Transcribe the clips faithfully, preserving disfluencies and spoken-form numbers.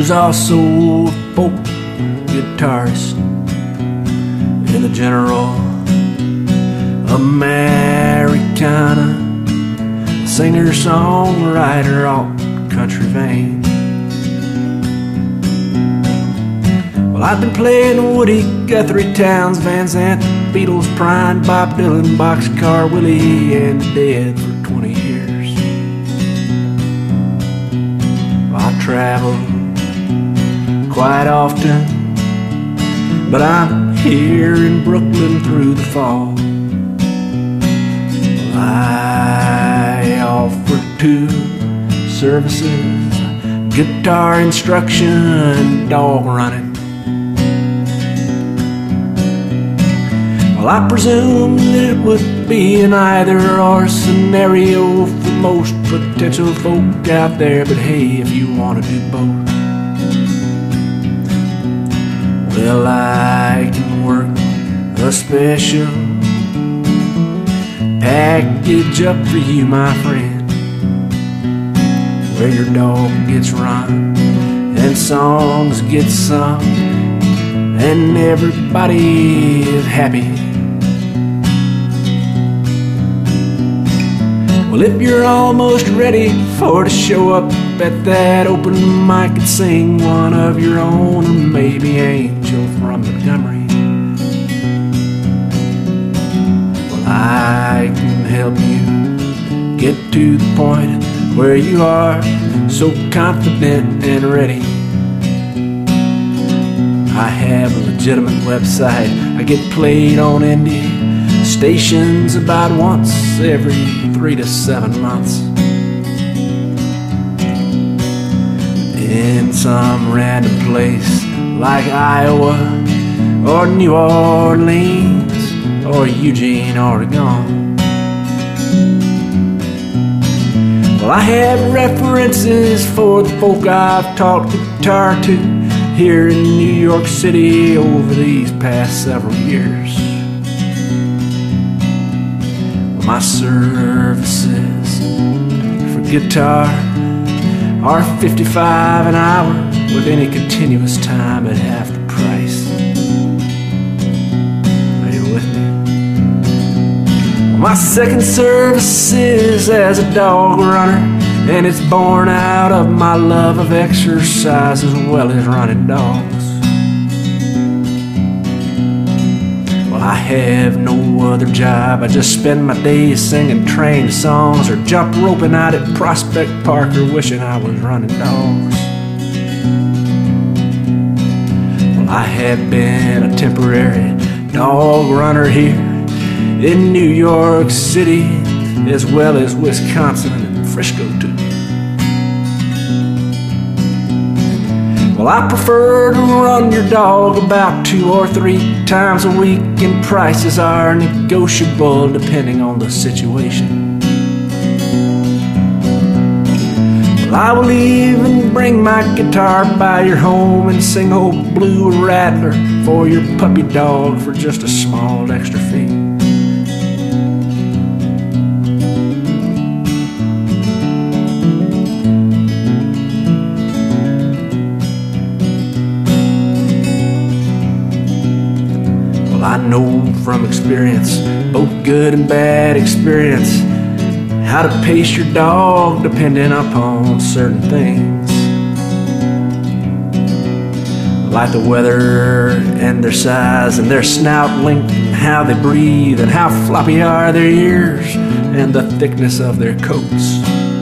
who's also a folk guitarist in the general Americana, singer, songwriter, alt country vein. Well, I've been playing Woody Guthrie, Townes, Van Zandt, Beatles, Prine, Bob Dylan, Boxcar Willie, and the Dead for twenty years. Well, I travel quite often, but I'm here in Brooklyn through the fall. Well, I offer two services: guitar instruction, dog running. Well, I presume that it would be an either-or scenario for most potential folk out there, but hey, if you want to do both, well, I can work a special package up for you, my friend, where your dog gets run and songs get sung and everybody is happy. Well, if you're almost ready for to show up at that open mic and sing one of your own, or maybe Angel from Montgomery, well, I can help you get to the point where you are so confident and ready. I have a legitimate website. I get played on indie stations about once every three to seven months in some random place like Iowa or New Orleans or Eugene, Oregon. Well, I have references for the folk I've taught guitar to here in New York City over these past several years. My services for guitar are fifty-five an hour with any continuous time at half the price. Are you with me? Well, my second service is as a dog runner, and it's born out of my love of exercise as well as running dogs. I have no other job. I just spend my days singing train songs or jump roping out at Prospect Park or wishing I was running dogs. Well, I have been a temporary dog runner here in New York City as well as Wisconsin and Frisco too. Well, I prefer to run your dog about two or three times a week, and prices are negotiable depending on the situation. Well, I will even bring my guitar by your home and sing old Blue Rattler for your puppy dog for just a small extra fee. I know from experience, both good and bad experience, how to pace your dog depending upon certain things, like the weather and their size and their snout length and how they breathe and how floppy are their ears and the thickness of their coats.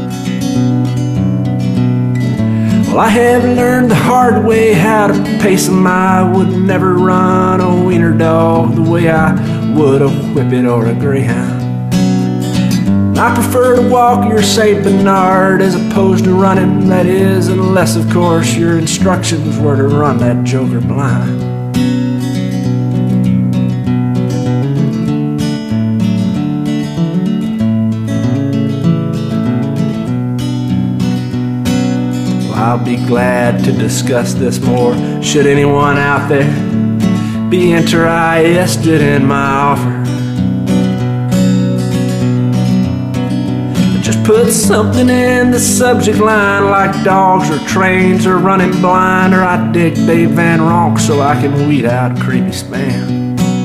Well, I have learned the hard way how to pace them. I would never run a wiener dog the way I would a whippet or a greyhound. I prefer to walk your Saint Bernard as opposed to running, that is, unless of course your instructions were to run that joker blind. I'll be glad to discuss this more should anyone out there be interested in my offer. But just Just put something in the subject line, like dogs or trains or running blind, or I dig Dave Van Ronk so I can weed out creepy spam.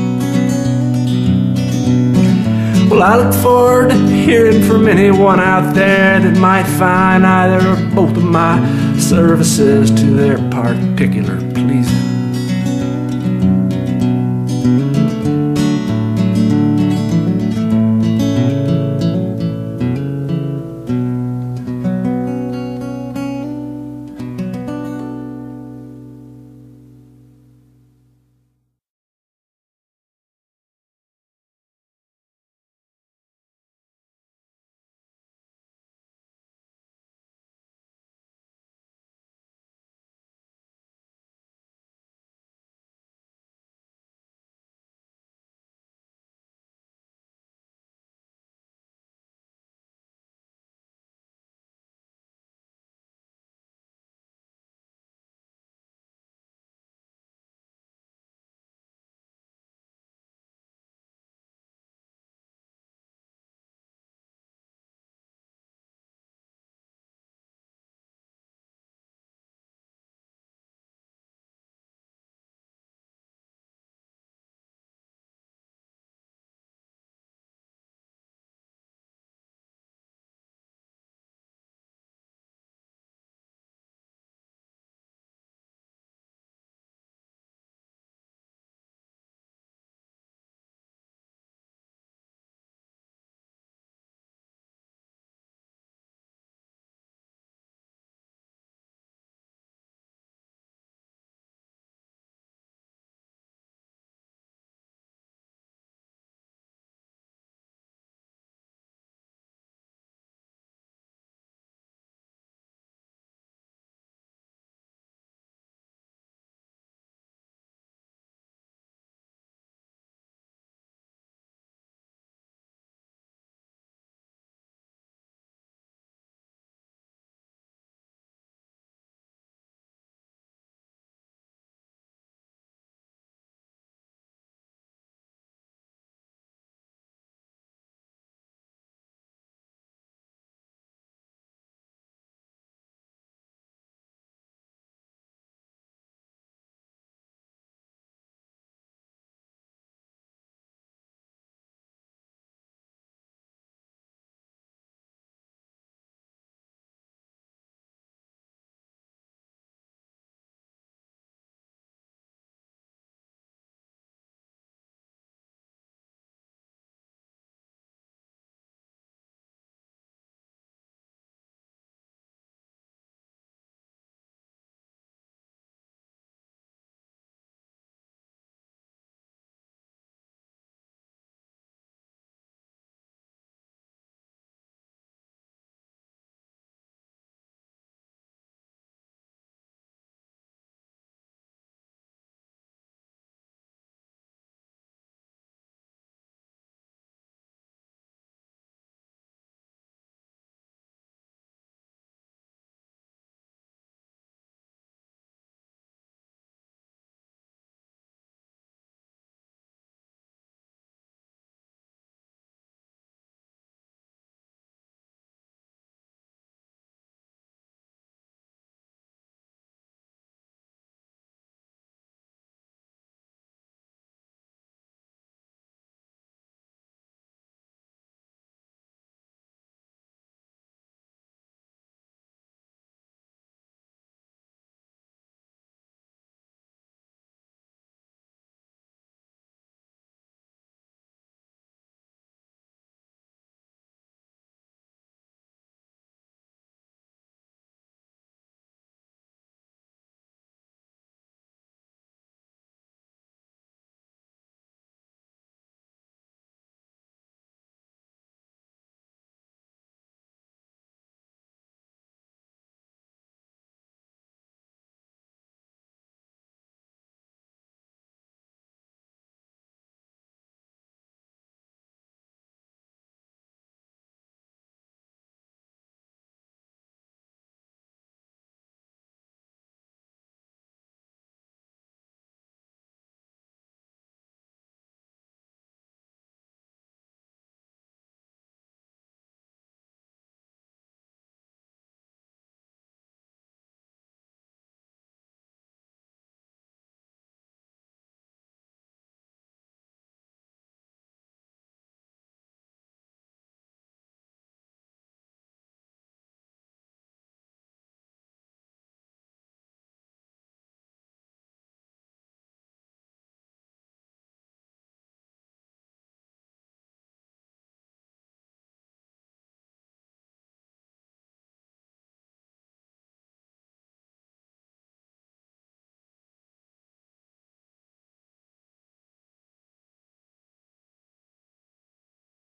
Well, I look forward to hearing from anyone out there that might find either or both of my services to their particular pleasing.